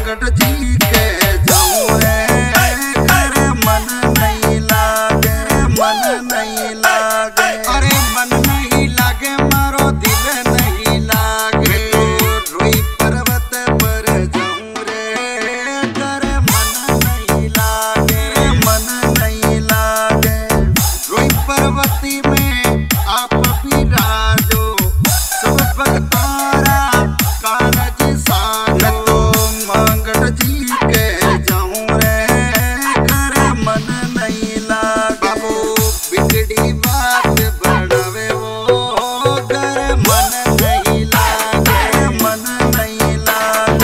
मांगट जी के जाऊं रे घर मन नहीं लागे, मन नहीं लागे। अरे मन नहीं लागे मारो दिल नहीं लागे। रोई पर्वत पर जाऊं रे घर मन नहीं लागे, मन नहीं लागे। रोई पर्वती में आप भी राजो सब भक्तारा कागज साजो। मांगट जी के जाऊं रे घर मन नहीं लागे। बाबू बिगड़ी बात बढ़ावे वो घर मन नहीं लागे, मन नहीं लागे।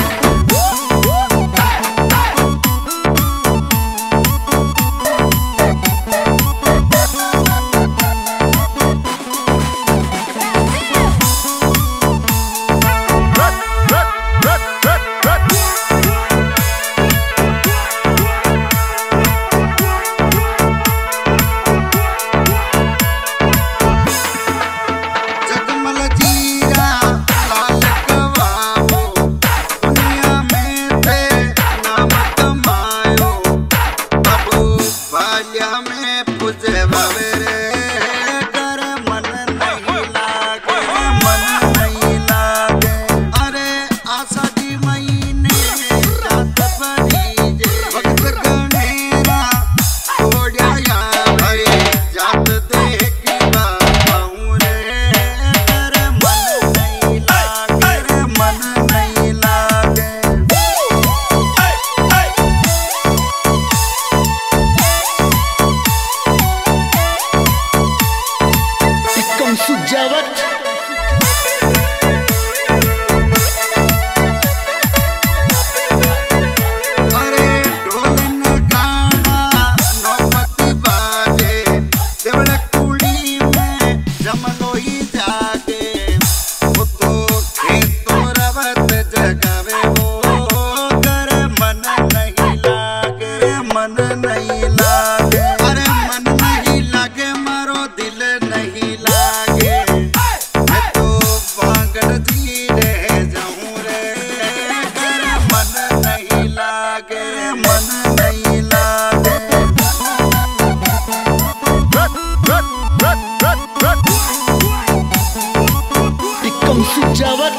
जगमल जीरा लाल कवाबो दुनिया में थे नाम कमायो। बाबू बाल्या में पूजे बाबे रे घर मन नहीं लागे, मन नहीं लागे। अरे आशा जी महीने जात पड़ी जे भक्त गणेरा छोड़या या भाई जात देख बाबू रे घर मन नहीं लागे, मन नहीं लागे। Ikon Sujawat. अरे ढोल नगाड़ा नौबती बाजे देवड़ कुड़ी में जमलोई जागे। वो तो खेतों रवत जगावे वो घर मन नहीं लागे, मन नहीं लागे। अरे मन नहीं लागे मारो दिल नहीं लागे। मैं तो मांगट जी रह जाऊं रे घर मन नहीं लागे, मन नहीं लागे। Ikon Sujawat.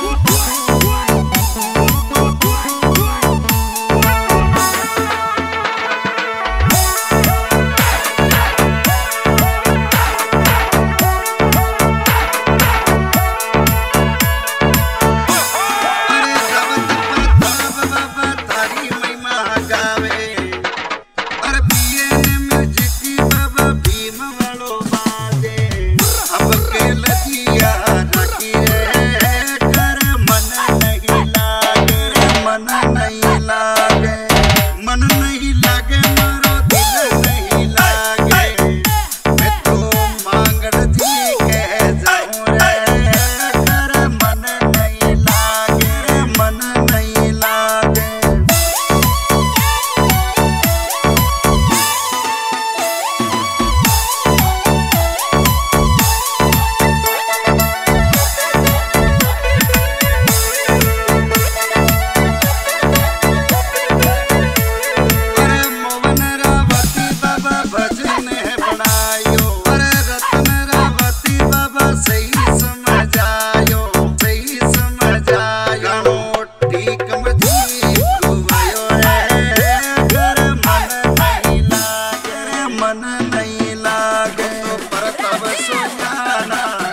अरे दावत प्रताप बाबा थारी महिमा गावे। अरे बीएन म्यूजिक बाबा भीम वालो बाजे। अब के लजिया रखी रे घर मन नहीं लागे, मन नहीं लागे। मन नहीं लागे मारो दिल नहीं लागे। मैं तो मांगट जी के जाऊं रे घर मन नहीं लागे, मन नहीं लागे। अरे मोहन रावती बाबा भजन है बनायो। अरे रतन रावती बाबा सही समझायो, सही समझायो। ठीक मजी घुमायो रे घर मन नहीं लागे, मन नहीं लागे। तो परतव सोयाना